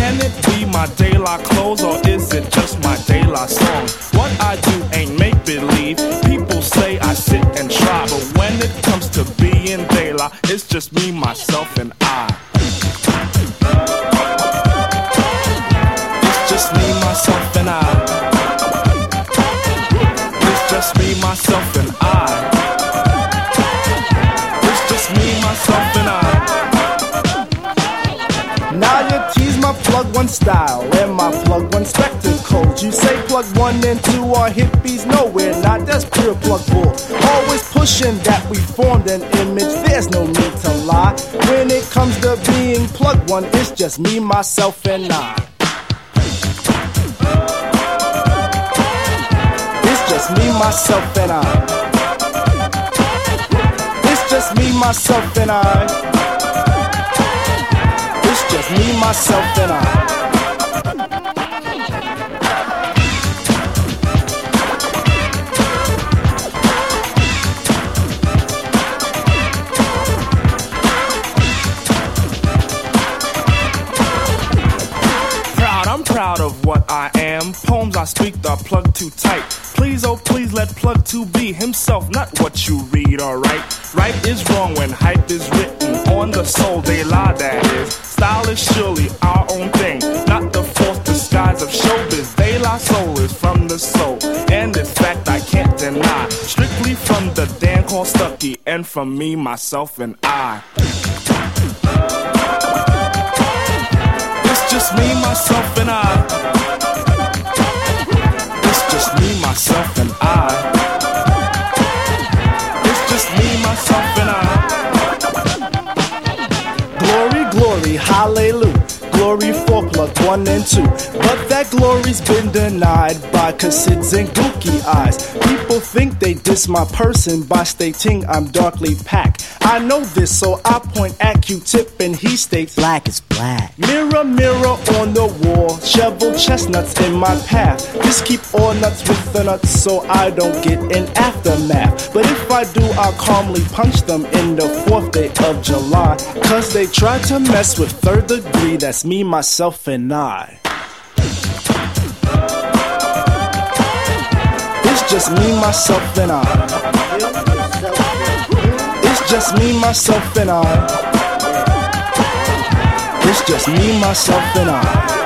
Can it be my De La clothes or is it just my De La song? What I do ain't make-believe. People say I sit and try, but when it comes to being De La, it's just me, myself, and I. It's just me, myself, and I. It's just me, myself, and I. It's just me, myself, and I. Now you tease my plug one style and my plug one spectacles. You say plug 1 and 2 are hippies, no we're not, that's pure plug bull. Always pushing that we formed an image, there's no need to lie. When it comes to being plug one, it's just me, myself, and I. It's just me, myself, and I. It's just me, myself, and I. It's just me, myself, and I. Proud of what I am. Poems I speak are plugged too tight. Please, oh please, let plug 2 be himself, not what you read or write. Right is wrong when hype is written on the soul, they lie, that is. Style is surely our own thing, not the false disguise of showbiz. De La soul is from the soul, and in fact I can't deny. Strictly from the Dan called Stucky, and from me, myself, and I. It's just me, myself, and I. It's just me, myself, and I. It's just me, myself, and I. Glory, glory, hallelujah. Glory for plug 1 and 2. But that glory's been denied by cassids and gookie eyes. People think they diss my person by stating I'm darkly packed. I know this, so I point at Q-Tip and he states black is black. Mirror, mirror on the wall, shovel chestnuts in my path. Just keep all nuts with the nuts so I don't get an aftermath. But if I do, I'll calmly punch them in the 4th day of July. Cause they tried to mess with 3rd degree, that's me, myself, and I. It's just me, myself, and I. It's just me, myself, and I. It's just me, myself, and I.